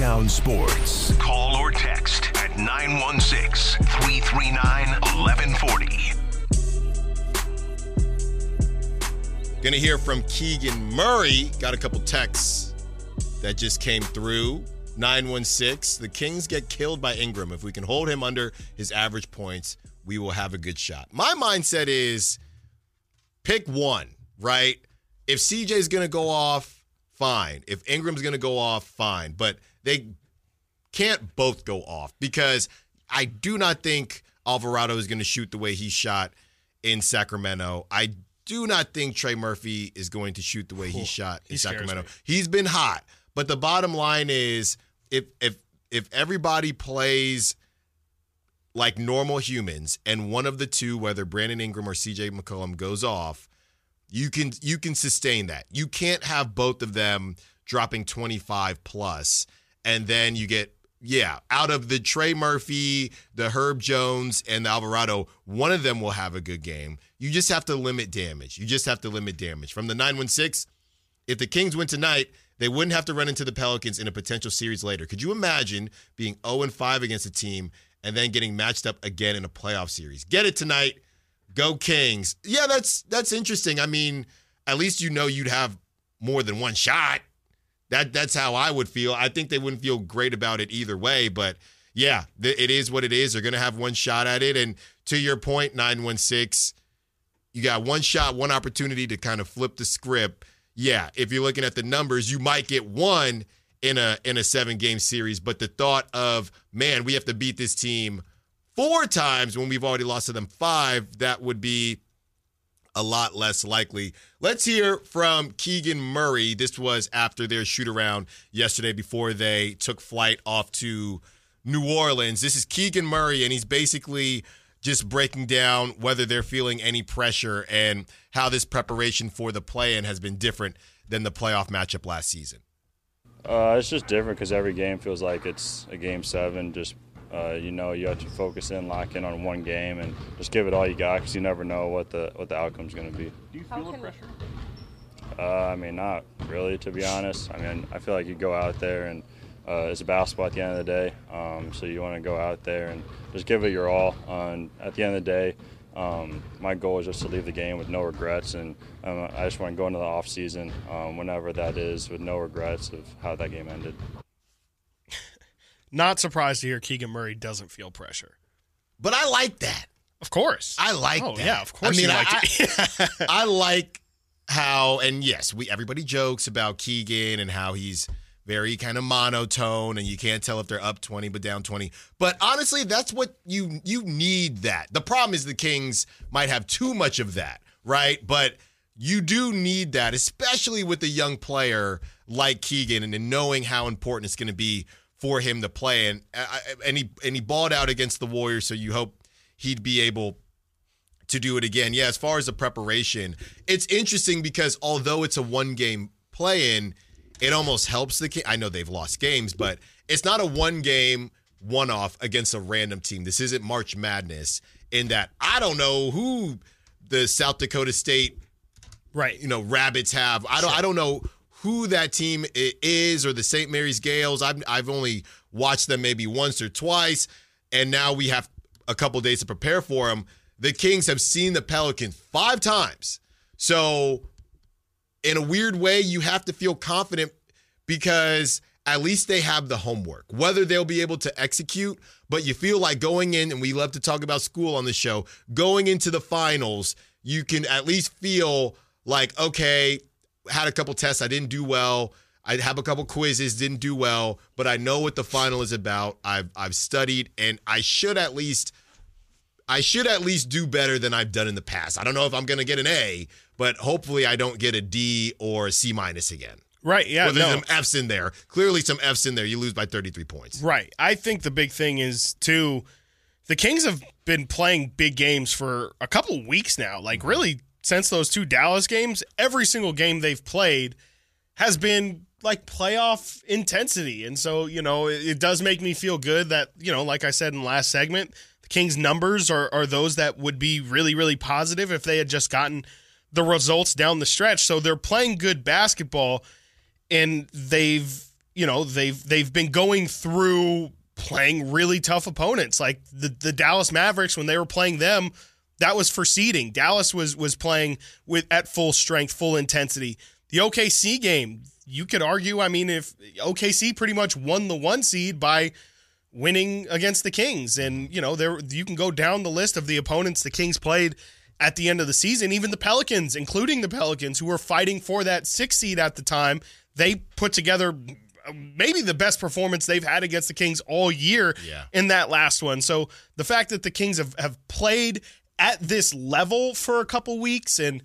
Chi-Town Sports. Call or text at 916-339-1140. Gonna hear from Keegan Murray. Got a couple texts that just came through. 916. The Kings get killed by Ingram. If we can hold him under his average points, we will have a good shot. My mindset is pick one, right? If CJ's going to go off, fine. If Ingram's going to go off, fine. But they can't both go off because I do not think Alvarado is going to shoot the way he shot in Sacramento. I do not think Trey Murphy is going to shoot the way he shot in Sacramento. He's been hot. But the bottom line is if everybody plays like normal humans and one of the two, whether Brandon Ingram or CJ McCollum, goes off, you can sustain that. You can't have both of them dropping 25 plus and then you get out of the Trey Murphy, the Herb Jones, and the Alvarado, one of them will have a good game. You just have to limit damage. From the 916, if the Kings win tonight, they wouldn't have to run into the Pelicans in a potential series later. Could you imagine being 0-5 against a team and then getting matched up again in a playoff series? Get it tonight. Go Kings. Yeah, that's interesting. I mean, at least you know you'd have more than one shot. That's how I would feel. I think they wouldn't feel great about it either way, but yeah, it is what it is. They're going to have one shot at it. And to your point, 916, you got one shot, one opportunity to kind of flip the script. Yeah, if you're looking at the numbers, you might get one in a 7-game series, but the thought of, man, we have to beat this team 4 times when we've already lost to them 5, that would be a lot less likely. Let's hear from Keegan Murray. This was after their shoot-around yesterday before they took flight off to New Orleans. This is Keegan Murray, and he's basically just breaking down whether they're feeling any pressure and how this preparation for the play-in has been different than the playoff matchup last season. It's just different because every game feels like it's a Game 7. Just, you have to focus in, lock in on one game, and just give it all you got because you never know what the outcome's going to be. Do you feel the pressure? Not really, to be honest. I feel like you go out there and it's a basketball at the end of the day, so you want to go out there and just give it your all. And at the end of the day, my goal is just to leave the game with no regrets, and I just want to go into the off season, whenever that is, with no regrets of how that game ended. Not surprised to hear Keegan Murray doesn't feel pressure. But I like that. Of course. I like that. Oh, yeah, of course you like it. I like how, and yes, everybody jokes about Keegan and how he's very kind of monotone and you can't tell if they're up 20 but down 20. But honestly, that's what you need that. The problem is the Kings might have too much of that, right? But you do need that, especially with a young player like Keegan and knowing how important it's going to be for him to play. And he balled out against the Warriors, so you hope he'd be able to do it again. Yeah, as far as the preparation, it's interesting because although it's a one-game play-in, it almost helps the Kings. I know they've lost games, but it's not a one-game one-off against a random team. This isn't March Madness in that I don't know who the South Dakota State Rabbits have. I don't know who that team is, or the St. Mary's Gales. I've only watched them maybe once or twice, and now we have a couple days to prepare for them. The Kings have seen the Pelicans 5 times. So in a weird way, you have to feel confident because at least they have the homework. Whether they'll be able to execute, but you feel like going in, and we love to talk about school on the show, going into the finals, you can at least feel like, okay, had a couple tests, I didn't do well. I have a couple quizzes, didn't do well, but I know what the final is about. I've studied, and I should at least do better than I've done in the past. I don't know if I'm going to get an A, but hopefully I don't get a D or a C- again. Right, yeah. Well, there's some F's in there. Clearly some F's in there. You lose by 33 points. Right. I think the big thing is, too, the Kings have been playing big games for a couple weeks now. Like, really, since those 2 Dallas games, every single game they've played has been like playoff intensity. And so, it does make me feel good that, like I said in the last segment, the Kings' numbers are those that would be really, really positive if they had just gotten the results down the stretch. So they're playing good basketball, and they've, they've been going through playing really tough opponents. Like the Dallas Mavericks, when they were playing them, that was for seeding. Dallas was playing at full strength, full intensity. The OKC game, you could argue, if OKC pretty much won the 1 seed by winning against the Kings. And, you can go down the list of the opponents the Kings played at the end of the season. Even the Pelicans, including the Pelicans, who were fighting for that 6 seed at the time, they put together maybe the best performance they've had against the Kings all year in that last one. So the fact that the Kings have played at this level for a couple weeks and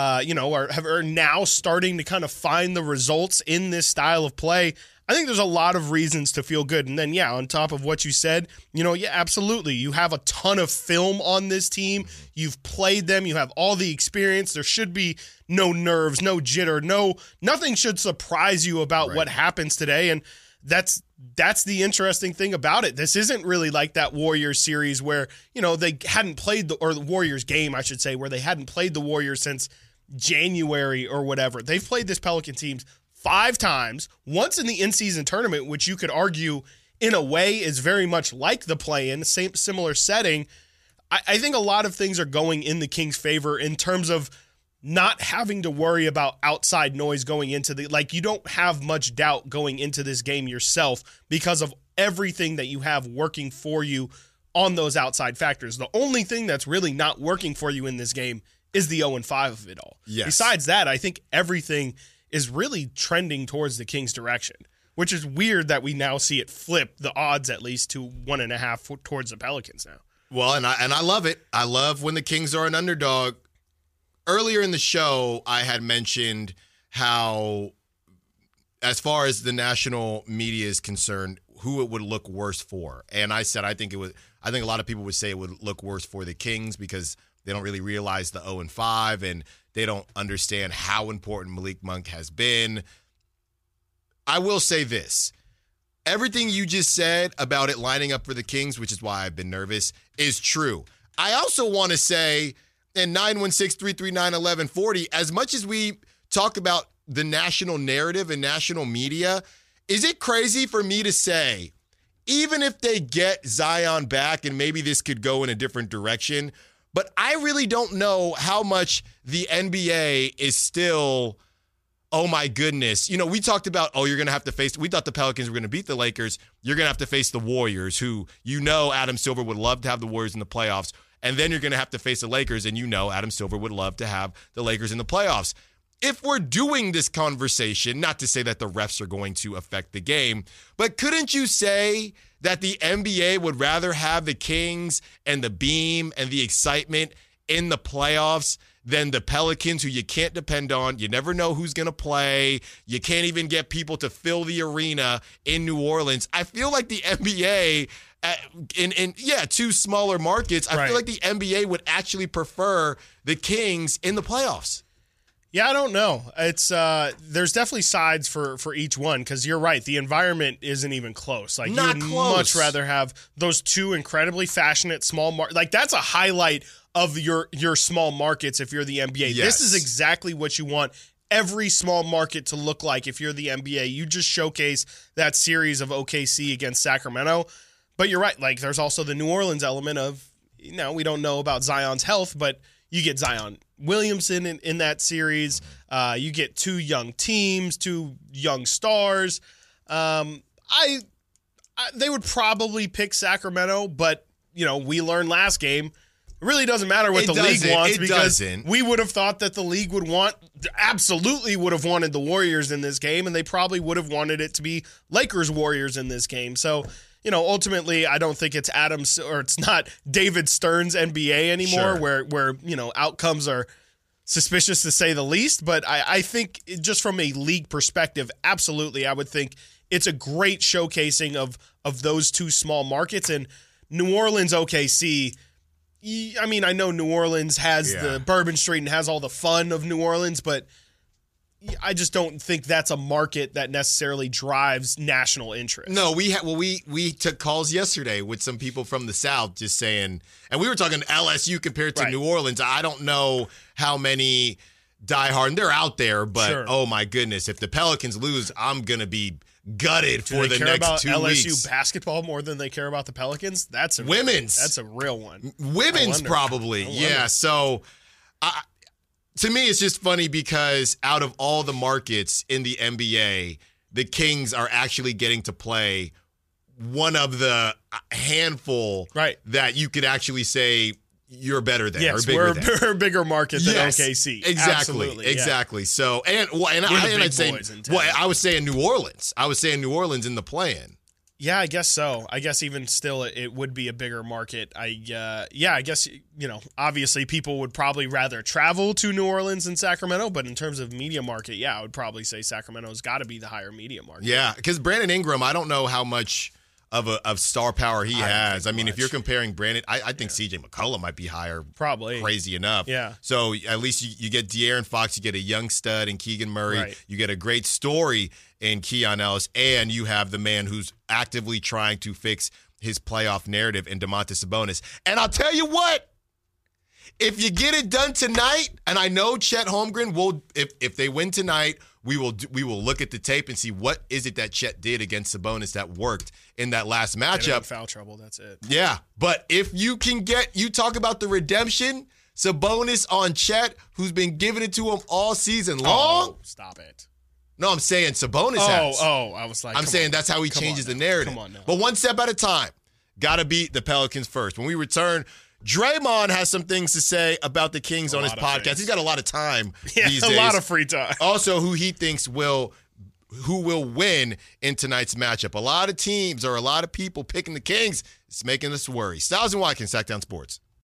are now starting to kind of find the results in this style of play, I think there's a lot of reasons to feel good. And then, on top of what you said, absolutely. You have a ton of film on this team. You've played them. You have all the experience. There should be no nerves, no jitter, nothing should surprise you about what happens today. And that's the interesting thing about it. This isn't really like that Warriors series where, they hadn't played the Warriors game, I should say, where they hadn't played the Warriors since January or whatever. They've played this Pelican teams 5 times, once in the in-season tournament, which you could argue in a way is very much like the play-in, similar setting. I think a lot of things are going in the Kings' favor in terms of not having to worry about outside noise going into you don't have much doubt going into this game yourself because of everything that you have working for you on those outside factors. The only thing that's really not working for you in this game is the 0-5 of it all. Yes. Besides that, I think everything is really trending towards the Kings' direction, which is weird that we now see it flip, the odds at least, to 1.5 towards the Pelicans now. Well, and I love it. I love when the Kings are an underdog. Earlier in the show, I had mentioned how, as far as the national media is concerned, who it would look worse for. And I said I think a lot of people would say it would look worse for the Kings because they don't really realize the 0-5 and they don't understand how important Malik Monk has been. I will say this. Everything you just said about it lining up for the Kings, which is why I've been nervous, is true. I also want to say, in 916-339-1140, as much as we talk about the national narrative and national media, is it crazy for me to say, even if they get Zion back and maybe this could go in a different direction, but I really don't know how much the NBA is still, oh my goodness. We talked about, you're going to have to face, we thought the Pelicans were going to beat the Lakers. You're going to have to face the Warriors, who Adam Silver would love to have the Warriors in the playoffs. And then you're going to have to face the Lakers, and Adam Silver would love to have the Lakers in the playoffs. If we're doing this conversation, not to say that the refs are going to affect the game, but couldn't you say that the NBA would rather have the Kings and the beam and the excitement in the playoffs than the Pelicans, who you can't depend on? You never know who's going to play. You can't even get people to fill the arena in New Orleans. I feel like the NBA, in 2 smaller markets, I feel like the NBA would actually prefer the Kings in the playoffs. Yeah, I don't know. It's there's definitely sides for each one, because you're right. The environment isn't even close. Like, Not you would close. much rather have those 2 incredibly passionate small that's a highlight of your small markets if you're the NBA. Yes. This is exactly what you want every small market to look like if you're the NBA. You just showcase that series of OKC against Sacramento. But you're right. Like, there's also the New Orleans element of, we don't know about Zion's health, but you get Zion Williamson in that series. You get 2 young teams, 2 young stars. They would probably pick Sacramento, but we learned last game it really doesn't matter what the league wants, because we would have thought that the league absolutely would have wanted the Warriors in this game, and they probably would have wanted it to be Lakers Warriors in this game. So, ultimately, I don't think it's it's not David Stern's NBA anymore, Sure. where outcomes are suspicious to say the least. But I think just from a league perspective, absolutely, I would think it's a great showcasing of those 2 small markets. And New Orleans, OKC, I know New Orleans has the Bourbon Street and has all the fun of New Orleans, but I just don't think that's a market that necessarily drives national interest. No, we took calls yesterday with some people from the South just saying, and we were talking LSU compared to New Orleans. I don't know how many diehard, and they're out there, but Sure. Oh my goodness, if the Pelicans lose, I'm going to be gutted Do for they the care next about 2 LSU weeks. basketball more than they care about the Pelicans? That's a Women's. That's a real one. Women's probably. Yeah. So to me, it's just funny because out of all the markets in the NBA, the Kings are actually getting to play one of the handful that you could actually say you're better than or bigger than. We're a bigger market than OKC. Exactly. Exactly. So, I'd say, I was saying New Orleans. I was saying New Orleans in the play-in. Yeah, I guess so. I guess even still, it would be a bigger market. I guess, obviously people would probably rather travel to New Orleans than Sacramento, but in terms of media market, I would probably say Sacramento's got to be the higher media market. Yeah, because Brandon Ingram, I don't know how much of star power he has. I mean, if you're comparing Brandon, I think CJ McCollum might be higher. Probably. Crazy enough. Yeah. So at least you get De'Aaron Fox, you get a young stud in Keegan Murray. Right. You get a great story in Keon Ellis, and you have the man who's actively trying to fix his playoff narrative in Domantas Sabonis. And I'll tell you what, if you get it done tonight, and I know Chet Holmgren will, if they win tonight, we will look at the tape and see what is it that Chet did against Sabonis that worked in that last matchup. Foul trouble, that's it. Yeah, but if you can you talk about the redemption, Sabonis on Chet, who's been giving it to him all season long. Oh, stop it. No, I'm saying Sabonis has. I was like, I'm saying that's how he changes the narrative. Come on now. But one step at a time. Got to beat the Pelicans first. When we return, Draymond has some things to say about the Kings on his podcast. He's got a lot of time these days. A lot of free time. Also, who he thinks who will win in tonight's matchup. A lot of teams or a lot of people picking the Kings. It's making us worry. Styles and Watkins, Sacktown Sports.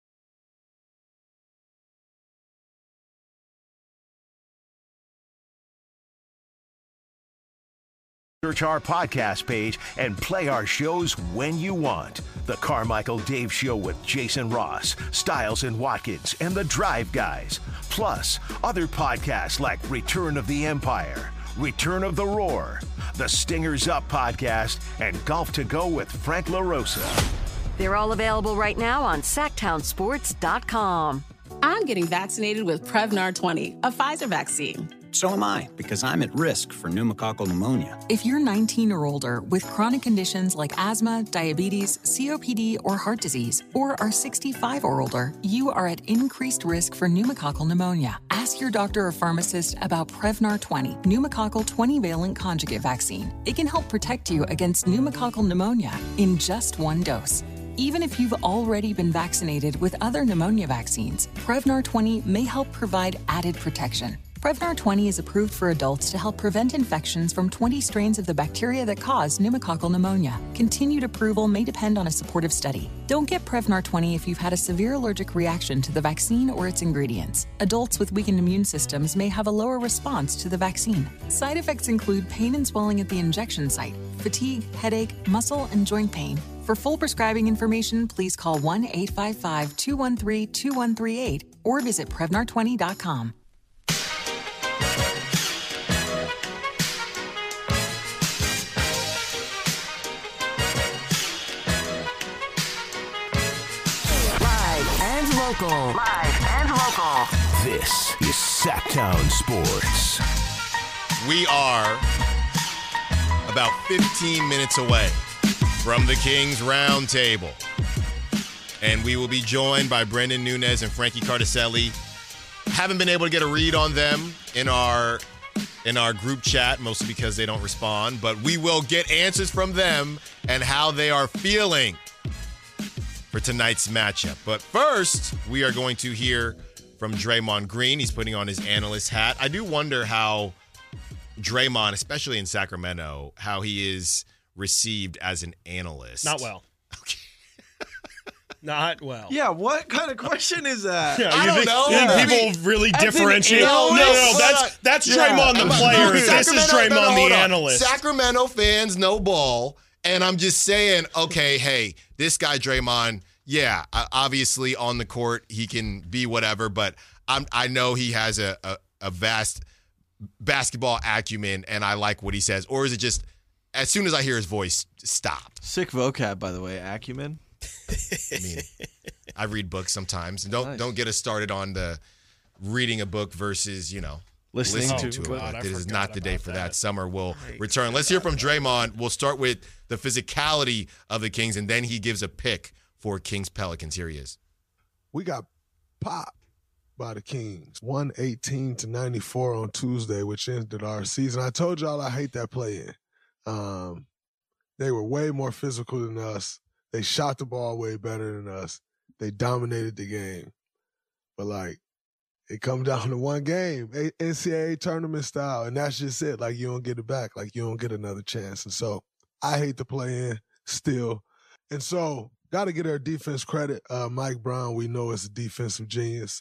Search our podcast page and play our shows when you want. The Carmichael Dave Show with Jason Ross, Styles and Watkins, and The Drive Guys. Plus, other podcasts like Return of the Empire, Return of the Roar, The Stingers Up podcast, and Golf to Go with Frank LaRosa. They're all available right now on SacktownSports.com. I'm getting vaccinated with Prevnar 20, a Pfizer vaccine. So am I, because I'm at risk for pneumococcal pneumonia. If you're 19 or older with chronic conditions like asthma, diabetes, COPD, or heart disease, or are 65 or older, you are at increased risk for pneumococcal pneumonia. Ask your doctor or pharmacist about Prevnar 20, pneumococcal 20-valent conjugate vaccine. It can help protect you against pneumococcal pneumonia in just one dose. Even if you've already been vaccinated with other pneumonia vaccines, Prevnar 20 may help provide added protection. Prevnar 20 is approved for adults to help prevent infections from 20 strains of the bacteria that cause pneumococcal pneumonia. Continued approval may depend on a supportive study. Don't get Prevnar 20 if you've had a severe allergic reaction to the vaccine or its ingredients. Adults with weakened immune systems may have a lower response to the vaccine. Side effects include pain and swelling at the injection site, fatigue, headache, muscle, and joint pain. For full prescribing information, please call 1-855-213-2138 or visit Prevnar20.com. Live and local. This is Sacktown Sports. We are about 15 minutes away from the Kings Roundtable. And we will be joined by Brendan Nunez and Frankie Cardicelli. Haven't been able to get a read on them in our group chat, mostly because they don't respond. But we will get answers from them and how they are feeling for tonight's matchup. But first, we are going to hear from Draymond Green. He's putting on his analyst hat. I do wonder how Draymond, especially in Sacramento, how he is received as an analyst. Not well. Okay. Not well. Yeah, what kind of question is that? Yeah, I don't know. You think people really differentiate? No, that's Draymond the player. This is Draymond the analyst. Sacramento fans know ball, and I'm just saying, okay, hey, this guy Draymond, yeah, obviously on the court he can be whatever, but I know he has a vast basketball acumen, and I like what he says. Or is it just as soon as I hear his voice, stop? Sick vocab, by the way, acumen. I mean, I read books sometimes, and don't get us started on the reading a book versus listening to to. it. God, But I it is forgot not the day about for that. that. Summer will return. Let's hear from Draymond. We'll start with the physicality of the Kings, and then he gives a pick for Kings Pelicans. Here he is. We got popped by the Kings, 118-94 on Tuesday, which ended our season. I told y'all I hate that play-in. They were way more physical than us. They shot the ball way better than us. They dominated the game. But, like, it comes down to one game, NCAA tournament style, and that's just it. Like, you don't get it back. Like, you don't get another chance. And so I hate the play-in still. And so got to get our defense credit. Mike Brown, we know, is a defensive genius.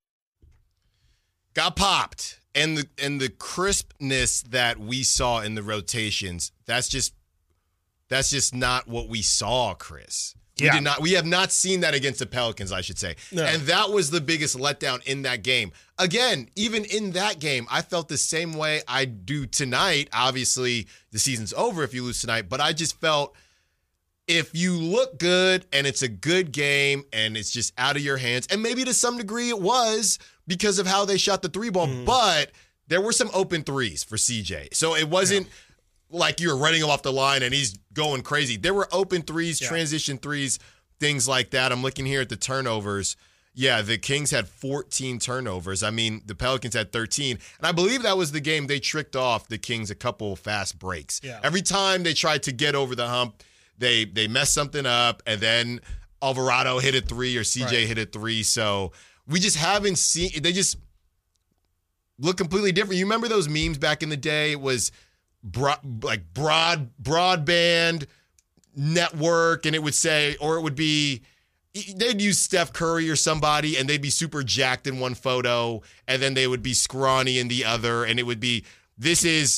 Got popped. And the crispness that we saw in the rotations, that's just not what we saw, Chris. We have not seen that against the Pelicans, I should say. No. And that was the biggest letdown in that game. Again, even in that game, I felt the same way I do tonight. Obviously, the season's over if you lose tonight, but I just felt if you look good and it's a good game and it's just out of your hands, and maybe to some degree it was because of how they shot the three ball, but there were some open threes for CJ. So it wasn't like you were running him off the line and he's going crazy. There were open threes, transition threes, things like that. I'm looking here at the turnovers. Yeah, the Kings had 14 turnovers. I mean, the Pelicans had 13. And I believe that was the game they tricked off the Kings a couple fast breaks. Yeah. Every time they tried to get over the hump, they messed something up, and then Alvarado hit a three or CJ hit a three. So we just haven't seen – they just look completely different. You remember those memes back in the day? It was – broadband network, and it would say, or it would be, they'd use Steph Curry or somebody, and they'd be super jacked in one photo, and then they would be scrawny in the other, and it would be, this is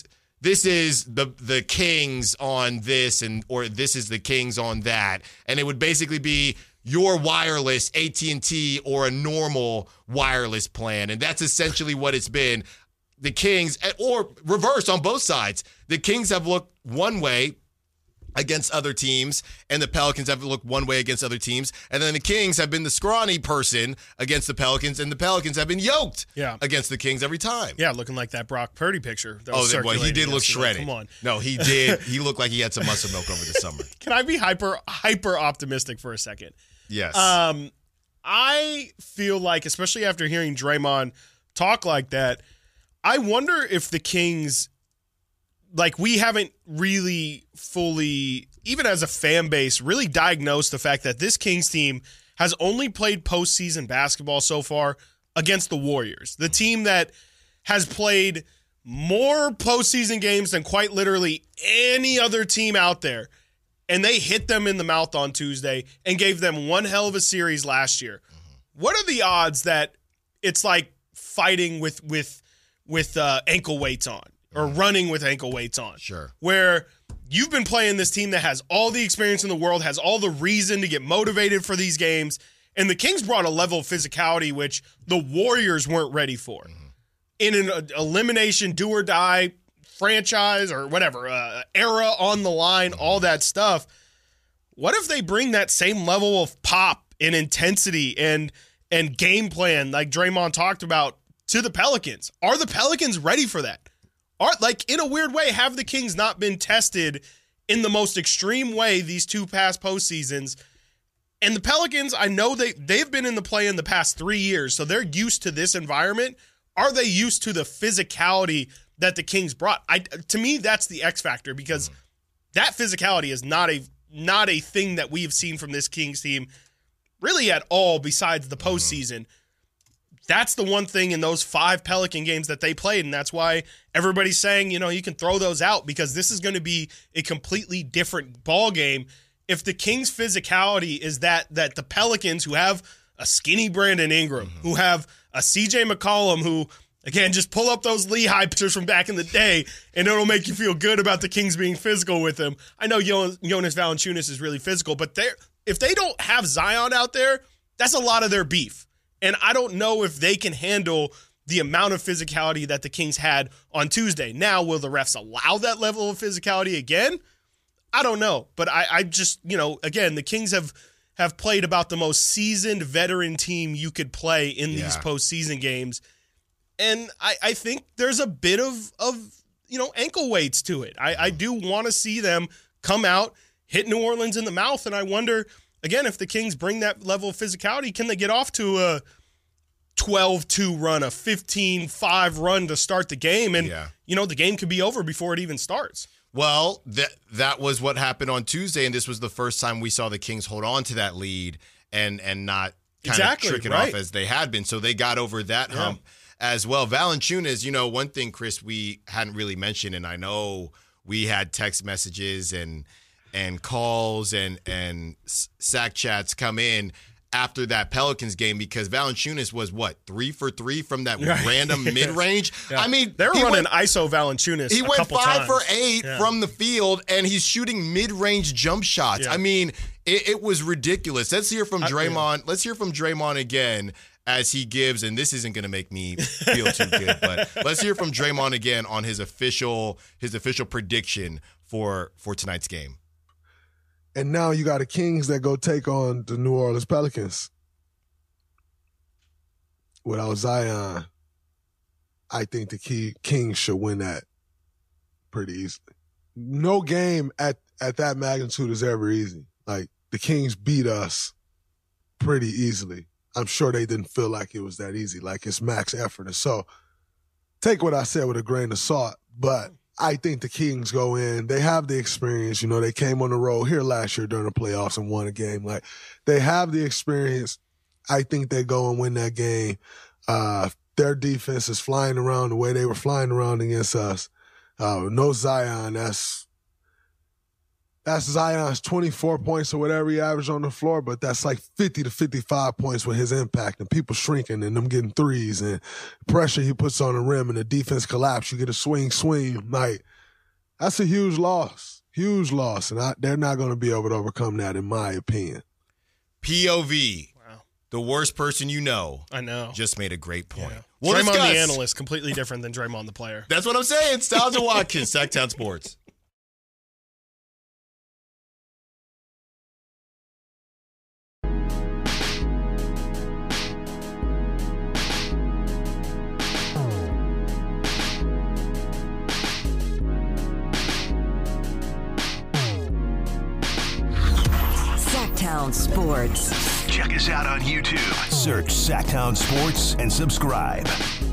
the Kings on this, or this is the Kings on that, and it would basically be your wireless AT&T or a normal wireless plan, and that's essentially what it's been. The Kings, or reverse on both sides, the Kings have looked one way against other teams, and the Pelicans have looked one way against other teams, and then the Kings have been the scrawny person against the Pelicans, and the Pelicans have been yoked against the Kings every time. Yeah, looking like that Brock Purdy picture. He did look shredded. Come on. No, he did. He looked like he had some muscle milk over the summer. Can I be hyper optimistic for a second? Yes. I feel like, especially after hearing Draymond talk like that, I wonder if the Kings, like, we haven't really fully, even as a fan base, really diagnosed the fact that this Kings team has only played postseason basketball so far against the Warriors, the team that has played more postseason games than quite literally any other team out there. And they hit them in the mouth on Tuesday and gave them one hell of a series last year. What are the odds that it's like fighting with ankle weights on, or running with ankle weights on? Sure. Where you've been playing this team that has all the experience in the world, has all the reason to get motivated for these games, and the Kings brought a level of physicality which the Warriors weren't ready for. In an elimination, do or die franchise or whatever, era on the line, all that stuff. What if they bring that same level of pop and intensity and game plan like Draymond talked about to the Pelicans? Are the Pelicans ready for that? In a weird way, have the Kings not been tested in the most extreme way these two past postseasons? And the Pelicans, I know they've been in the play in the past 3 years, so they're used to this environment. Are they used to the physicality that the Kings brought? To me, that's the X factor, because that physicality is not a thing that we have seen from this Kings team really at all besides the postseason. That's the one thing in those 5 Pelican games that they played, and that's why everybody's saying, you can throw those out, because this is going to be a completely different ball game. If the Kings' physicality is that the Pelicans, who have a skinny Brandon Ingram, who have a CJ McCollum, who, again, just pull up those Lehigh pictures from back in the day, and it'll make you feel good about the Kings being physical with him. I know Jonas Valanciunas is really physical, but if they don't have Zion out there, that's a lot of their beef. And I don't know if they can handle the amount of physicality that the Kings had on Tuesday. Now, will the refs allow that level of physicality again? I don't know. But I just, again, the Kings have played about the most seasoned veteran team you could play in these postseason games. And I think there's a bit of ankle weights to it. I do want to see them come out, hit New Orleans in the mouth, and I wonder, again, if the Kings bring that level of physicality, can they get off to a 12-2 run, a 15-5 run to start the game, and the game could be over before it even starts. Well, that was what happened on Tuesday, and this was the first time we saw the Kings hold on to that lead and not kind of trick it off as they had been. So they got over that hump as well. Valanciunas, one thing, Chris, we hadn't really mentioned, and I know we had text messages and calls and sack chats come in after that Pelicans game because Valanciunas was 3 for 3 from that random mid-range. Yeah. I mean, they were running ISO Valanciunas. He went 5 for 8 Yeah. from the field, and he's shooting mid-range jump shots. Yeah. I mean, it was ridiculous. Let's hear from Draymond. Let's hear from Draymond again as he gives, and this isn't going to make me feel too good, but let's hear from Draymond again on his official prediction for tonight's game. And now you got the Kings that go take on the New Orleans Pelicans. Without Zion, I think the Kings should win that pretty easily. No game at that magnitude is ever easy. Like, the Kings beat us pretty easily. I'm sure they didn't feel like it was that easy, like it's max effort. And so take what I said with a grain of salt, but I think the Kings go in. They have the experience. They came on the road here last year during the playoffs and won a game. Like, they have the experience. I think they go and win that game. Their defense is flying around the way they were flying around against us. No Zion. That's Zion's 24 points or whatever he averaged on the floor, but that's like 50 to 55 points with his impact and people shrinking and them getting threes and pressure he puts on the rim and the defense collapse. You get a swing. Like, that's a huge loss. Huge loss. And they're not going to be able to overcome that, in my opinion. POV. Wow. The worst person I know. Just made a great point. Yeah. We'll Draymond discuss. the analyst, completely different than Draymond the player. That's what I'm saying. Styles and Watkins, Sacktown Sports. Sacktown Sports. Check us out on YouTube. Search Sacktown Sports and subscribe.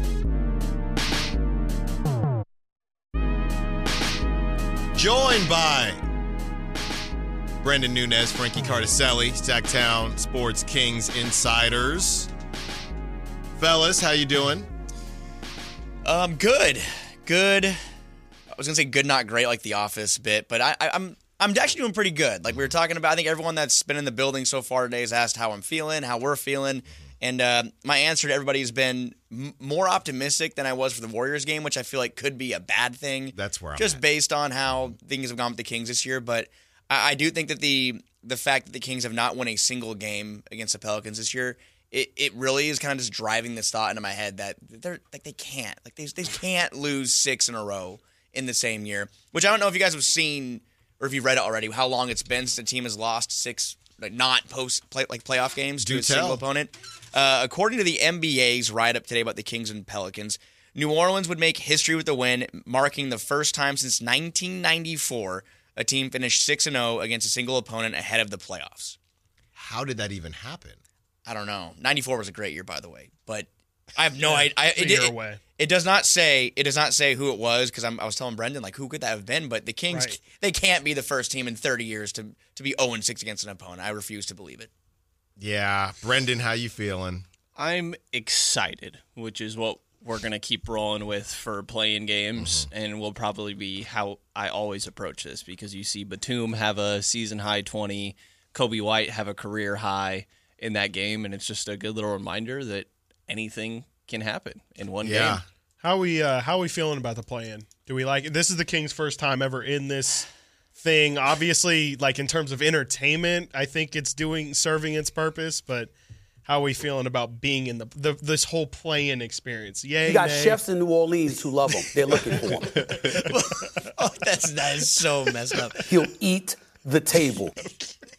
Joined by Brendan Nunez, Frankie Cardicelli, Sacktown Sports Kings Insiders. Fellas, how you doing? Good. I was gonna say good, not great, like The Office bit, but I'm actually doing pretty good. Like we were talking about, I think everyone that's been in the building so far today has asked how I'm feeling, how we're feeling, and my answer to everybody has been more optimistic than I was for the Warriors game, which I feel like could be a bad thing. That's where I'm just at. Based on how things have gone with the Kings this year. But I do think that the fact that the Kings have not won a single game against the Pelicans this year, it really is kind of just driving this thought into my head that they can't lose 6 in a row in the same year. Which I don't know if you guys have seen or if you've read it already, how long it's been since a team has lost 6 not playoff games to a single opponent. According to the NBA's write-up today about the Kings and Pelicans, New Orleans would make history with the win, marking the first time since 1994 a team finished 6-0 against a single opponent ahead of the playoffs. How did that even happen? I don't know. 94 was a great year, by the way, but I have no idea. It does not say who it was, because I was telling Brendan, like, who could that have been? But the Kings, They can't be the first team in 30 years to be 0-6 against an opponent. I refuse to believe it. Yeah. Brendan, how you feeling? I'm excited, which is what we're going to keep rolling with for playing games, and will probably be how I always approach this, because you see Batum have a season-high 20, Kobe White have a career high in that game, and it's just a good little reminder that anything can happen in one game. How are we feeling about the play-in? Do we like it? This is the Kings' first time ever in this thing. Obviously, like in terms of entertainment, I think it's serving its purpose. But how are we feeling about being in this whole play-in experience? Yay! You got chefs in New Orleans who love him. They're looking for him. That is so messed up. He'll eat the table.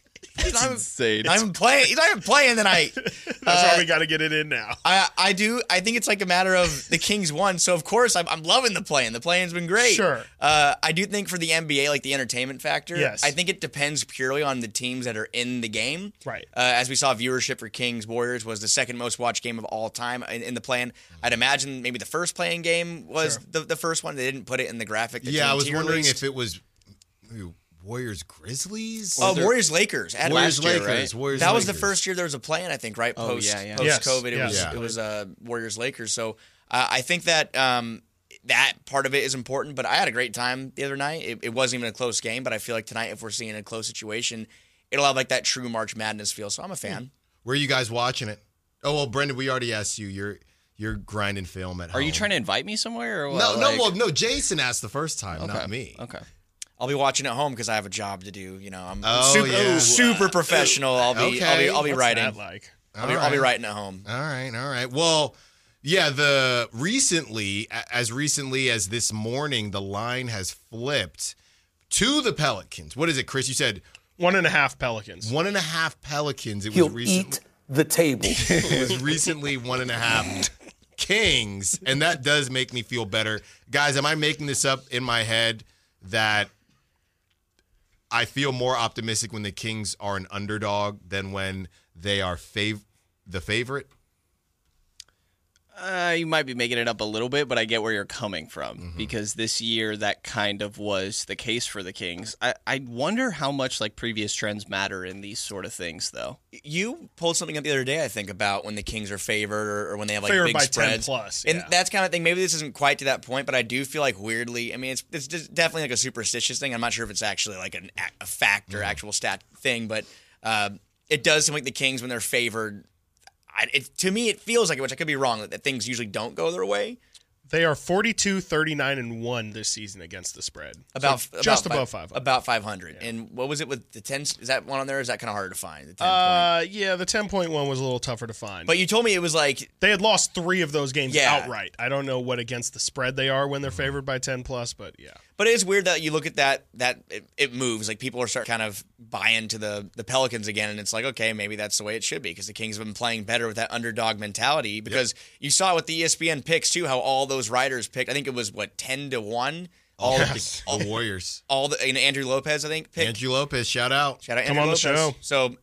insane. He's not even playing tonight. That's why we got to get it in now. I think it's like a matter of the Kings won, so of course I'm loving the play-in. The play-in's been great. Sure. I do think for the NBA, like the entertainment factor, yes. I think it depends purely on the teams that are in the game. Right. As we saw, viewership for Kings Warriors was the second most watched game of all time in the play-in. I'd imagine maybe the first play-in game was the first one. They didn't put it in the graphic. Yeah, I was wondering if it was Warriors Grizzlies. Warriors Lakers. Warriors last year, Lakers. right? Warriors that was the Lakers. first year there was a play-in, I think, right? Post COVID, it was Warriors Lakers. So I think that that part of it is important. But I had a great time the other night. It wasn't even a close game, but I feel like tonight, if we're seeing a close situation, it'll have like that true March Madness feel. So I'm a fan. Where are you guys watching it? Oh well, Brendan, we already asked you. You're grinding film at home. Are you trying to invite me somewhere? Or what? No. Jason asked the first time, not me. Okay. I'll be watching at home because I have a job to do. You know, I'm super professional. I'll be What's writing. that like? I'll be writing at home. All right. Well, yeah. As recently as this morning, the line has flipped to the Pelicans. What is it, Chris? You said 1.5 Pelicans. 1.5 Pelicans. He'll eat the table. It was recently 1.5 Kings, and that does make me feel better. Guys, am I making this up in my head that I feel more optimistic when the Kings are an underdog than when they are the favorite? You might be making it up a little bit, but I get where you're coming from because this year that kind of was the case for the Kings. I wonder how much like previous trends matter in these sort of things, though. You pulled something up the other day, I think, about when the Kings are favored or when they have like favored big by spreads. 10+, and that's kind of thing. Maybe this isn't quite to that point, but I do feel like weirdly. I mean, it's just definitely like a superstitious thing. I'm not sure if it's actually like a fact or actual stat thing, but it does seem like the Kings when they're favored. To me, it feels like it, which I could be wrong, that things usually don't go their way. They are 42, 39, and 1 this season against the spread. Just above 500. About 500. Yeah. And what was it with the 10? Is that one on there? Or is that kind of harder to find? The 10 yeah, the 10-point one was a little tougher to find. But you told me it was like they had lost 3 of those games outright. I don't know what against the spread they are when they're favored by 10+, but yeah. But it is weird that you look at that it moves. Like people are starting to kind of buy into the Pelicans again, and it's like, okay, maybe that's the way it should be because the Kings have been playing better with that underdog mentality. Because you saw it with the ESPN picks too, how all those writers picked. I think it was 10-1. All the Warriors. And Andrew Lopez, I think, picked. Andrew Lopez, shout out Andrew Come on Lopez. the show. So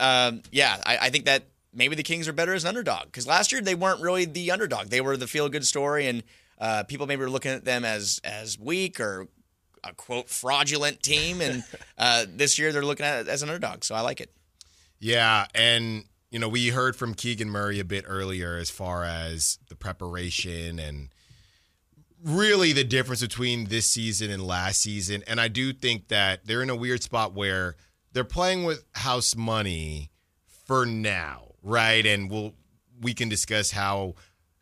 I think that maybe the Kings are better as an underdog because last year they weren't really the underdog. They were the feel good story, and people maybe were looking at them as weak or a quote fraudulent team, and this year they're looking at it as an underdog. So I like it. Yeah, and we heard from Keegan Murray a bit earlier as far as the preparation and really the difference between this season and last season. And I do think that they're in a weird spot where they're playing with house money for now, right? And we can discuss how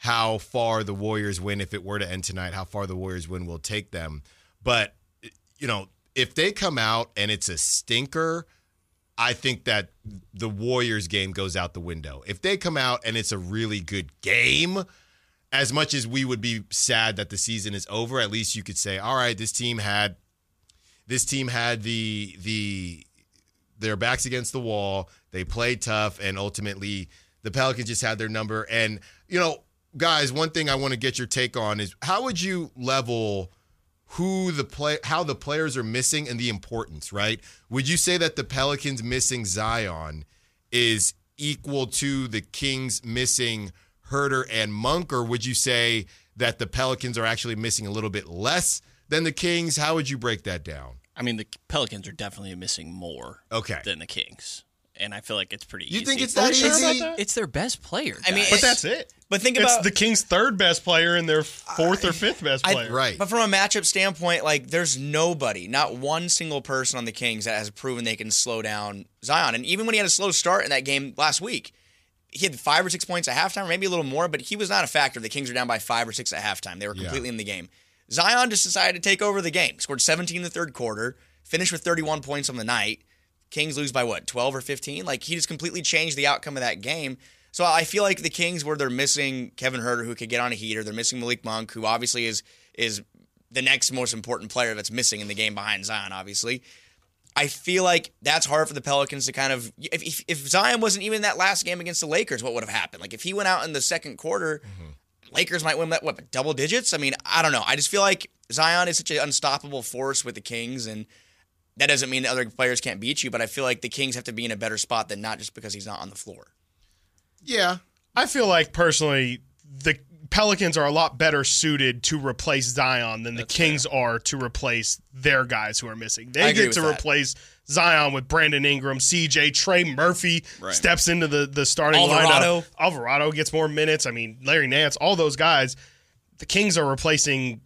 far the Warriors win if it were to end tonight, how far the Warriors win will take them. But if they come out and it's a stinker, I think that the Warriors game goes out the window. If they come out and it's a really good game, as much as we would be sad that the season is over, at least you could say, all right, this team had their backs against the wall. They played tough, and ultimately the Pelicans just had their number. And, guys, one thing I want to get your take on is how would you level how the players are missing and the importance, right? Would you say that the Pelicans missing Zion is equal to the Kings missing Huerter and Monk, or would you say that the Pelicans are actually missing a little bit less than the Kings? How would you break that down? I mean, the Pelicans are definitely missing more than the Kings. And I feel like it's pretty easy. You think it's that easy? It's their best player. I mean, but that's it. But think it's about the Kings' 3rd best player and their 4th or 5th best player. Right. But from a matchup standpoint, like there's nobody, not one single person on the Kings that has proven they can slow down Zion. And even when he had a slow start in that game last week, he had 5 or 6 points at halftime, or maybe a little more, but he was not a factor. The Kings were down by 5 or 6 at halftime. They were completely in the game. Zion just decided to take over the game. Scored 17 in the 3rd quarter, finished with 31 points on the night. Kings lose by 12 or 15? Like, he just completely changed the outcome of that game. So I feel like the Kings, where they're missing Kevin Huerter, who could get on a heater, they're missing Malik Monk, who obviously is the next most important player that's missing in the game behind Zion, obviously. I feel like that's hard for the Pelicans to kind of. If Zion wasn't even in that last game against the Lakers, what would have happened? Like if he went out in the second quarter, Lakers might win that double digits. I mean, I don't know. I just feel like Zion is such an unstoppable force with the Kings, and that doesn't mean that other players can't beat you. But I feel like the Kings have to be in a better spot than not just because he's not on the floor. Yeah, I feel like personally the Pelicans are a lot better suited to replace Zion than the Kings are to replace their guys who are missing. They get to replace Zion with Brandon Ingram, CJ, Trey Murphy steps into the starting lineup. Alvarado gets more minutes. I mean, Larry Nance, all those guys. The Kings are replacing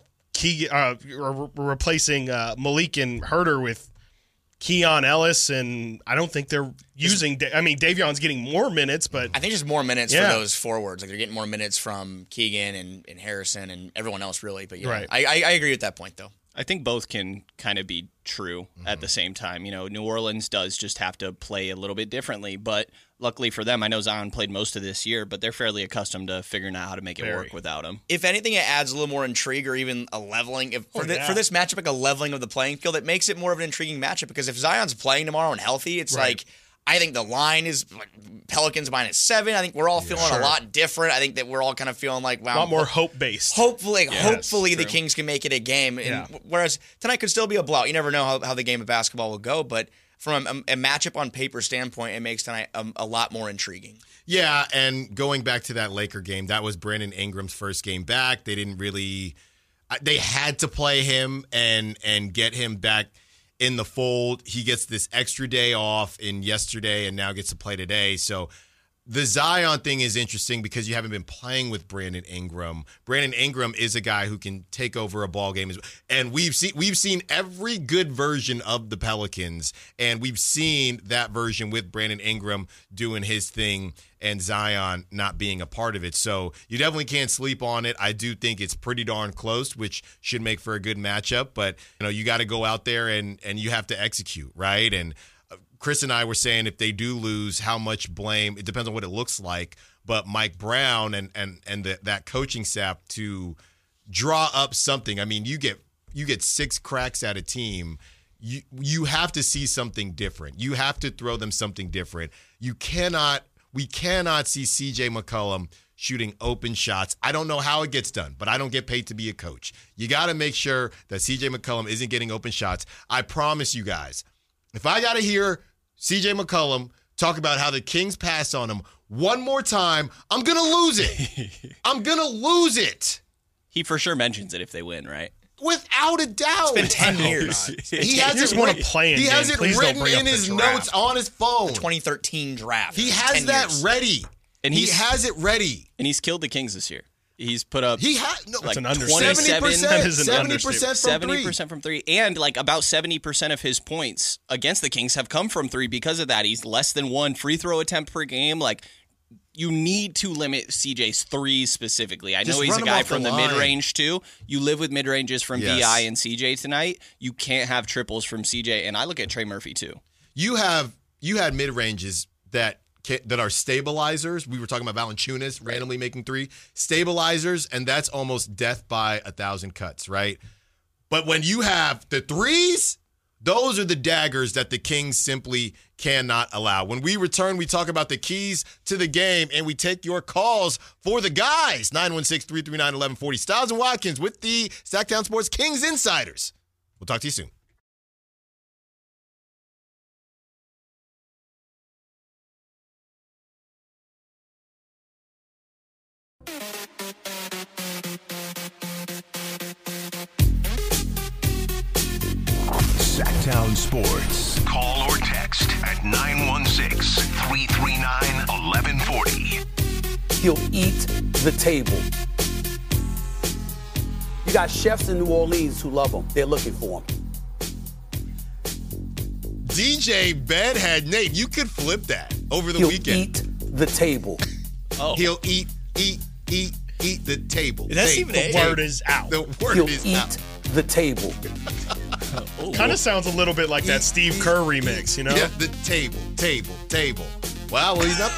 Malik and Herter with Keon Ellis, and I don't think they're using. Davion's getting more minutes, but I think just more minutes for those forwards. Like they're getting more minutes from Keegan and Harrison and everyone else, really. But I agree with that point, though. I think both can kind of be true at the same time. New Orleans does just have to play a little bit differently, but luckily for them, I know Zion played most of this year, but they're fairly accustomed to figuring out how to make it work without him. If anything, it adds a little more intrigue or even a leveling. For this matchup, like a leveling of the playing field, it makes it more of an intriguing matchup because if Zion's playing tomorrow and healthy, it's like I think the line is Pelicans -7. I think we're all feeling a lot different. I think that we're all kind of feeling like, wow. A lot more hope-based. Hopefully the Kings can make it a game. And whereas tonight could still be a blowout. You never know how the game of basketball will go, but from a matchup on paper standpoint, it makes tonight a lot more intriguing. Yeah, and going back to that Laker game, that was Brandon Ingram's first game back. They didn't really – they had to play him and get him back in the fold. He gets this extra day off in yesterday and now gets to play today. So the Zion thing is interesting because you haven't been playing with Brandon Ingram. Brandon Ingram is a guy who can take over a ball game, and we've seen every good version of the Pelicans, and we've seen that version with Brandon Ingram doing his thing and Zion not being a part of it. So you definitely can't sleep on it. I do think it's pretty darn close, which should make for a good matchup. But you got to go out there and you have to execute, right? And Chris and I were saying if they do lose, how much blame, it depends on what it looks like, but Mike Brown and that coaching staff to draw up something. I mean, you get 6 cracks at a team. You have to see something different. You have to throw them something different. We cannot see CJ McCollum shooting open shots. I don't know how it gets done, but I don't get paid to be a coach. You got to make sure that CJ McCollum isn't getting open shots. I promise you guys, if I got to hear CJ McCollum talk about how the Kings pass on him one more time, I'm going to lose it. I'm going to lose it. He for sure mentions it if they win, right? Without a doubt. It's been 10 years. He has it written in his notes on his phone. The 2013 draft. He has that ready. And he has it ready. And he's killed the Kings this year. He's put up that's an understatement. 70% from three. And about 70% of his points against the Kings have come from three because of that. He's less than 1 free throw attempt per game. You need to limit CJ's threes specifically. I know he's a guy from the mid-range too. You live with mid-ranges from BI and CJ tonight. You can't have triples from CJ. And I look at Trey Murphy too. You had mid-ranges that are stabilizers. We were talking about Valanciunas randomly making 3 stabilizers, and that's almost death by 1,000 cuts, right? But when you have the threes, those are the daggers that the Kings simply cannot allow. When we return, we talk about the keys to the game, and we take your calls for the guys. 916-339-1140. Styles and Watkins with the Sacktown Sports Kings Insiders. We'll talk to you soon. Sacktown Sports. Call or text at 916-339-1140. He'll eat the table. You got chefs in New Orleans who love him. They're looking for him. DJ Bedhead, Nate, you could flip that over the weekend. He'll eat the table. He'll eat the table. That's even the word is out. The word is out. He'll eat the table. Kind of sounds a little bit like that Steve Kerr remix, Yeah, the table. Wow, well, he's not.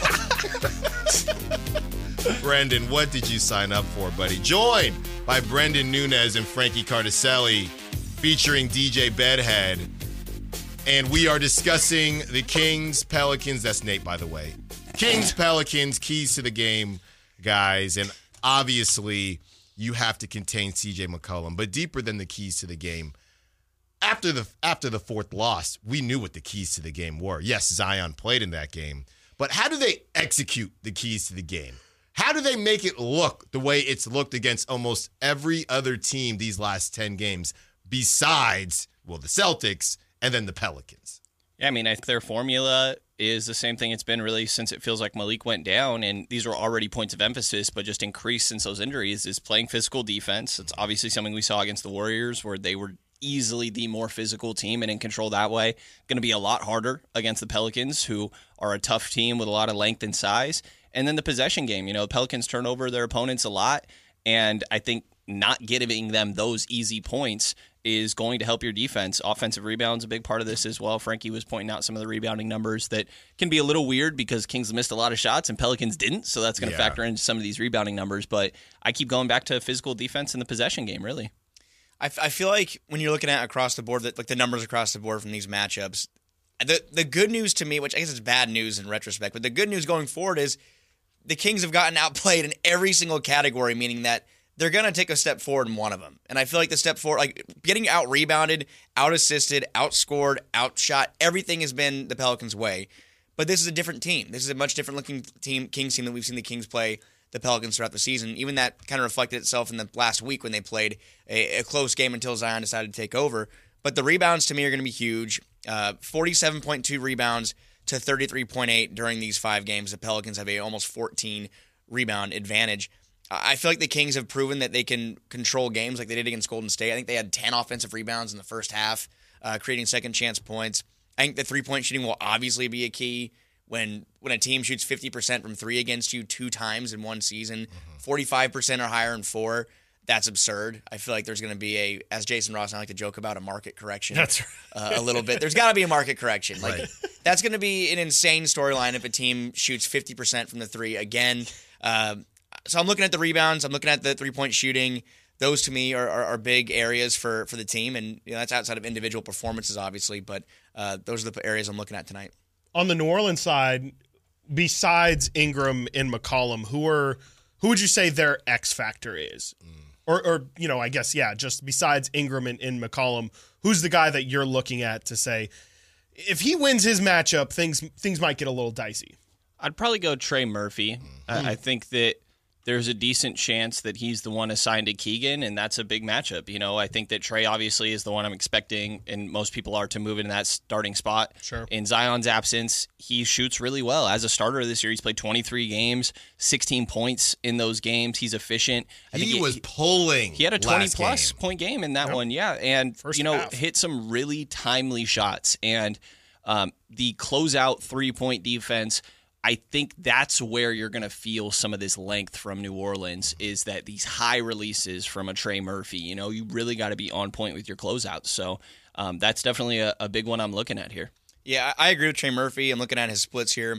Brendan, what did you sign up for, buddy? Joined by Brendan Nunez and Frankie Cardicelli, featuring DJ Bedhead. And we are discussing the Kings, Pelicans. That's Nate, by the way. Kings, Pelicans, keys to the game, guys. And obviously, you have to contain CJ McCollum. But deeper than the keys to the game, after the fourth loss, we knew what the keys to the game were. Yes, Zion played in that game. But how do they execute the keys to the game? How do they make it look the way it's looked against almost every other team these last 10 games besides, well, the Celtics and then the Pelicans? Yeah, I mean, I think their formula is the same thing it's been really since it feels like Malik went down, and these were already points of emphasis, but just increased since those injuries, is playing physical defense. It's obviously something we saw against the Warriors where they were easily the more physical team and in control that way. Going to be a lot harder against the Pelicans, who are a tough team with a lot of length and size. And then the possession game. The Pelicans turn over their opponents a lot, and I think not giving them those easy points is going to help your defense. Offensive rebounds a big part of this as well. Frankie was pointing out some of the rebounding numbers that can be a little weird because Kings missed a lot of shots and Pelicans didn't, so that's going to factor into some of these rebounding numbers. But I keep going back to physical defense in the possession game, really. I feel like when you're looking at across the board, like the numbers across the board from these matchups, the good news to me, which I guess is bad news in retrospect, but the good news going forward is the Kings have gotten outplayed in every single category, meaning that they're going to take a step forward in one of them. And I feel like the step forward, like getting out-rebounded, out-assisted, outscored, outshot, everything has been the Pelicans' way. But this is a different team. This is a much different-looking Kings team than we've seen the Kings play the Pelicans throughout the season. Even that kind of reflected itself in the last week when they played a close game until Zion decided to take over. But the rebounds to me are going to be huge. 47.2 rebounds to 33.8 during these 5 games. The Pelicans have a almost 14 rebound advantage. I feel like the Kings have proven that they can control games like they did against Golden State. I think they had 10 offensive rebounds in the first half, creating second chance points. I think the three-point shooting will obviously be a key. When a team shoots 50% from 3 against you 2 times in one season, 45% or higher in 4, that's absurd. I feel like there's going to be as Jason Ross and I like to joke about, a market correction. That's a little bit. There's got to be a market correction. That's going to be an insane storyline if a team shoots 50% from the 3 again. So I'm looking at the rebounds. I'm looking at the three-point shooting. Those to me are big areas for the team, and that's outside of individual performances, obviously. But those are the areas I'm looking at tonight. On the New Orleans side, besides Ingram and McCollum, who would you say their X factor is? Or I guess, just besides Ingram and McCollum, who's the guy that you're looking at to say, if he wins his matchup, things might get a little dicey? I'd probably go Trey Murphy. I think that there's a decent chance that he's the one assigned to Keegan, and that's a big matchup. I think that Trey obviously is the one I'm expecting, and most people are, to move into that starting spot. Sure. In Zion's absence, he shoots really well. As a starter this year, he's played 23 games, 16 points in those games. He's efficient. He was pulling. He had a 20-plus point game in that one, and half. hit some really timely shots. And the closeout three-point defense, I think that's where you're going to feel some of this length from New Orleans, is that these high releases from a Trey Murphy. You really got to be on point with your closeouts. So that's definitely a big one I'm looking at here. Yeah, I agree with Trey Murphy. I'm looking at his splits here.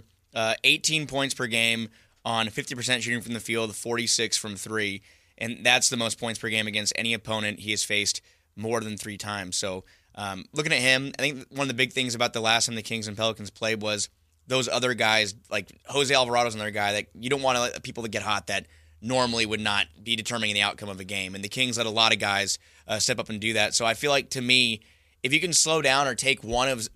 18 points per game on 50% shooting from the field, 46 from 3. And that's the most points per game against any opponent he has faced more than 3 times. So looking at him, I think one of the big things about the last time the Kings and Pelicans played was those other guys, like Jose Alvarado's another guy that you don't want to let people to get hot that normally would not be determining the outcome of a game. And the Kings let a lot of guys step up and do that. So I feel like, to me, if you can slow down or take one of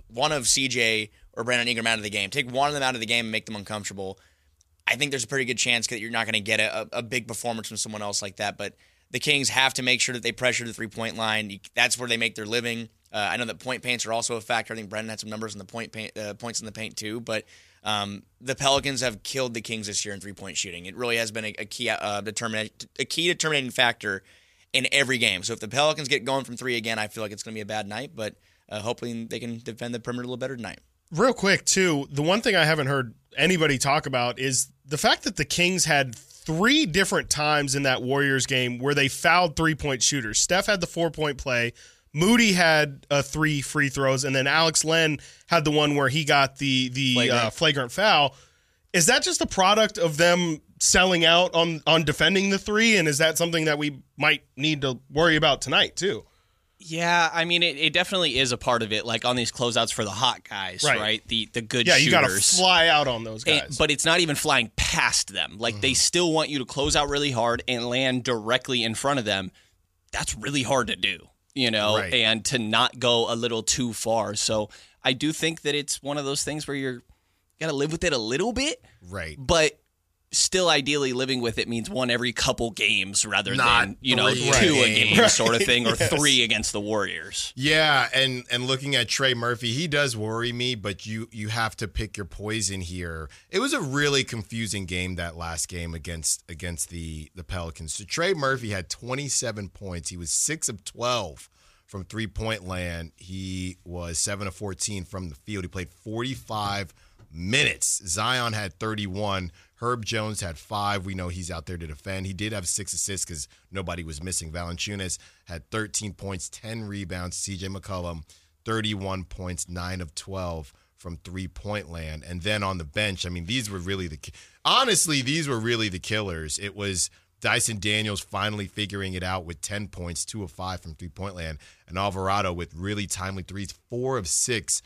CJ or Brandon Ingram out of the game, take one of them out of the game and make them uncomfortable, I think there's a pretty good chance that you're not going to get a big performance from someone else like that. But the Kings have to make sure that they pressure the three-point line. That's where they make their living. I know that point paints are also a factor. I think Brendan had some numbers in the points in the paint too. But the Pelicans have killed the Kings this year in three-point shooting. It really has been a key determinating factor in every game. So if the Pelicans get going from 3 again, I feel like it's going to be a bad night. But hopefully they can defend the perimeter a little better tonight. Real quick, too, the one thing I haven't heard anybody talk about is the fact that the Kings had 3 different times in that Warriors game where they fouled three-point shooters. Steph had the 4-point play. Moody had 3 free throws, and then Alex Len had the one where he got the flagrant foul. Is that just a product of them selling out on defending the 3, and is that something that we might need to worry about tonight too? Yeah, I mean, it definitely is a part of it, like on these closeouts for the hot guys, right? The good shooters. Yeah, you got to fly out on those guys. But it's not even flying past them. Like, they still want you to close out really hard and land directly in front of them. That's really hard to do, and to not go a little too far. So I do think that it's one of those things where you got to live with it a little bit. Right. But still, ideally, living with it means one every couple games rather than, two a game sort of thing, or three against the Warriors. Yeah, and looking at Trey Murphy, he does worry me, but you have to pick your poison here. It was a really confusing game, that last game against the Pelicans. So Trey Murphy had 27 points. He was 6 of 12 from three-point land. He was 7 of 14 from the field. He played 45 minutes. Zion had 31. Herb Jones had 5. We know he's out there to defend. He did have 6 assists because nobody was missing. Valanciunas had 13 points, 10 rebounds. CJ McCollum, 31 points, 9 of 12 from three-point land. And then on the bench, I mean, these were really the killers. It was Dyson Daniels finally figuring it out with 10 points, 2 of 5 from three-point land. And Alvarado with really timely threes, 4 of 6,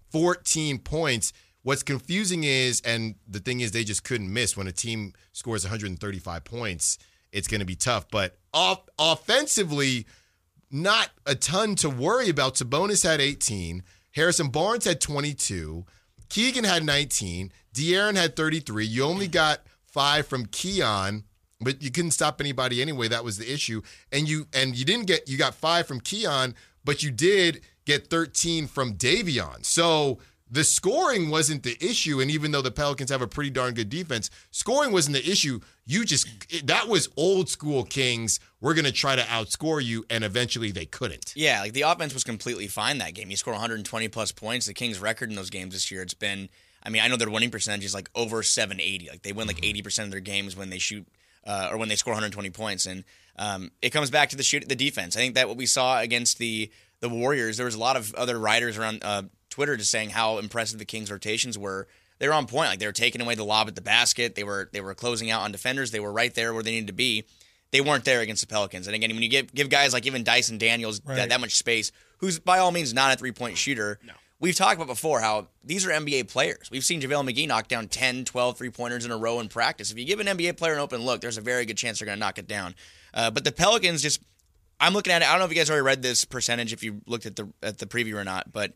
14 points. What's confusing is, and the thing is, they just couldn't miss. When a team scores 135 points, it's going to be tough. But offensively, not a ton to worry about. Sabonis had 18. Harrison Barnes had 22. Keegan had 19. De'Aaron had 33. You only got 5 from Keon, but you couldn't stop anybody anyway. That was the issue. And you got 5 from Keon, but you did get 13 from Davion. So the scoring wasn't the issue, and even though the Pelicans have a pretty darn good defense, scoring wasn't the issue. That was old school Kings. We're going to try to outscore you, and eventually they couldn't. Yeah, like the offense was completely fine that game. You scored 120-plus points. The Kings' record in those games this year, it's been, I mean, I know their winning percentage is like over 780. Like they win like 80% of their games when they shoot or when they score 120 points. And it comes back to the defense. I think that what we saw against the Warriors, there was a lot of other writers around Twitter just saying how impressive the Kings' rotations were. They were on point. Like they were taking away the lob at the basket. They were closing out on defenders. They were right there where they needed to be. They weren't there against the Pelicans. And again, when you give guys like even Dyson Daniels that much space, who's by all means not a three-point shooter, we've talked about before how these are NBA players. We've seen JaVale McGee knock down 10, 12 three-pointers in a row in practice. If you give an NBA player an open look, there's a very good chance they're going to knock it down. But the Pelicans just, I'm looking at it. I don't know if you guys already read this percentage, if you looked at the preview or not, but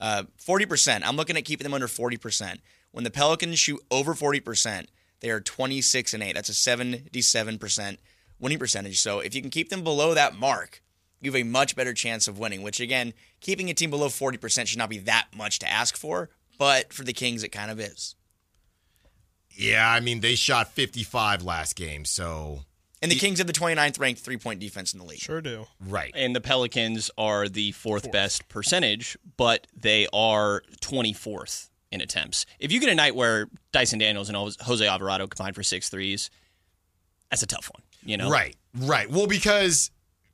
40%. I'm looking at keeping them under 40%. When the Pelicans shoot over 40%, they are 26-8. That's a 77% winning percentage. So if you can keep them below that mark, you have a much better chance of winning, which again, keeping a team below 40% should not be that much to ask for, but for the Kings, it kind of is. Yeah, I mean, they shot 55 last game, so. And the Kings have the 29th ranked three-point defense in the league. Sure do. Right. And the Pelicans are the fourth best percentage, but they are 24th in attempts. If you get a night where Dyson Daniels and Jose Alvarado combine for 6 threes, that's a tough one, you know? Right. Well, because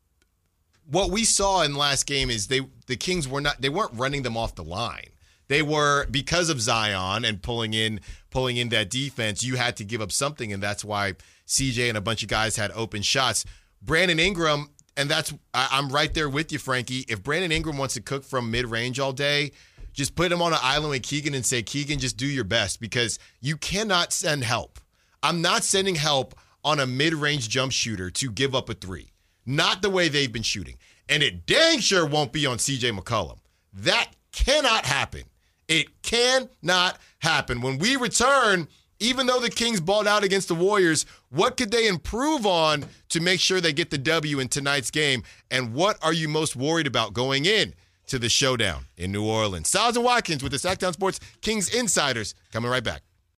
what we saw in the last game is the Kings weren't running them off the line. They were, because of Zion and pulling in that defense, you had to give up something, and that's why CJ and a bunch of guys had open shots. Brandon Ingram, and I'm right there with you, Frankie. If Brandon Ingram wants to cook from mid-range all day, just put him on an island with Keegan and say, Keegan, just do your best, because you cannot send help. I'm not sending help on a mid-range jump shooter to give up a 3. Not the way they've been shooting. And it dang sure won't be on CJ McCollum. That cannot happen. It cannot happen. When we return, even though the Kings balled out against the Warriors, what could they improve on to make sure they get the W in tonight's game? And what are you most worried about going in to the showdown in New Orleans? Stiles and Watkins with the Sacktown Sports Kings Insiders coming right back.